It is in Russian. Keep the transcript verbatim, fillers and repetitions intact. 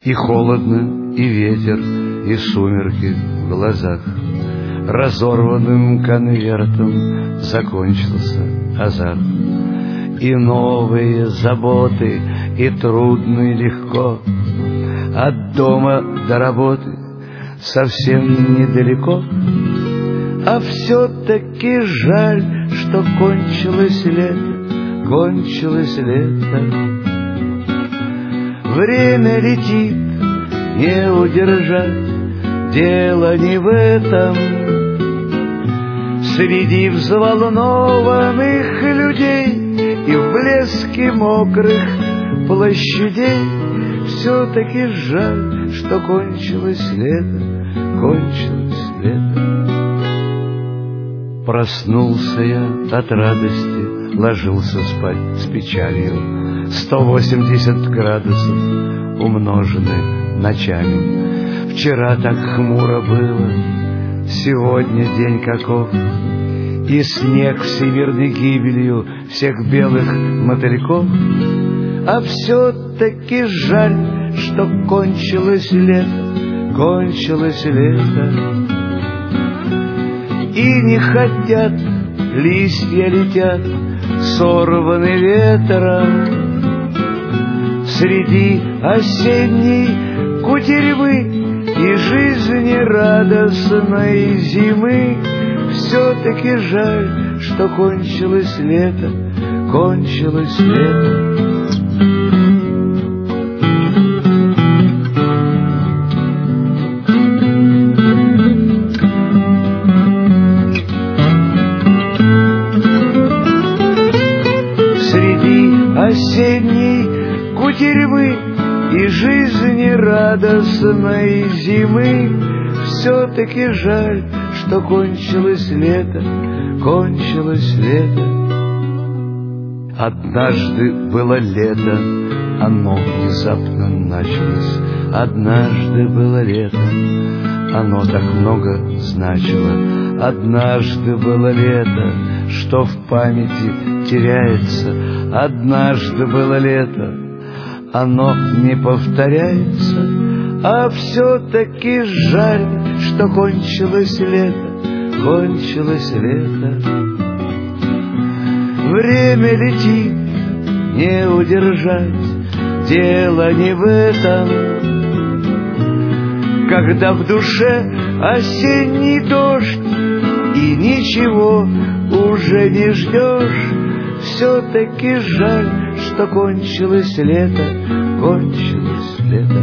И холодно, и ветер, и сумерки в глазах. Разорванным конвертом закончился азарт. И новые заботы, и трудно и легко. От дома до работы совсем недалеко. А все-таки жаль, что кончилось лето, кончилось лето. Время летит, не удержать, дело не в этом. Среди взволнованных людей и в блеске мокрых площадей все-таки жаль, что кончилось лето, кончилось лето. Проснулся я от радости, ложился спать с печалью. Сто восемьдесят градусов умножены ночами. Вчера так хмуро было, сегодня день каков. И снег всемирной гибелью всех белых мотыльков. А все-таки жаль, что кончилось лето, кончилось лето. И не хотят, листья летят, сорваны ветром. Среди осенней кутерьмы и жизни радостной зимы все-таки жаль, что кончилось лето, кончилось лето. Среди осенней кутерьмы и жизни радостной зимы все-таки жаль, что кончилось лето, кончилось лето. Однажды было лето, оно внезапно началось. Однажды было лето, оно так много значило. Однажды было лето, что в памяти теряется. Однажды было лето, оно не повторяется. А все-таки жаль, что кончилось лето, кончилось лето. Время летит, не удержать, дело не в этом. Когда в душе осенний дождь и ничего уже не ждешь, все-таки жаль, что кончилось лето, кончилось лето.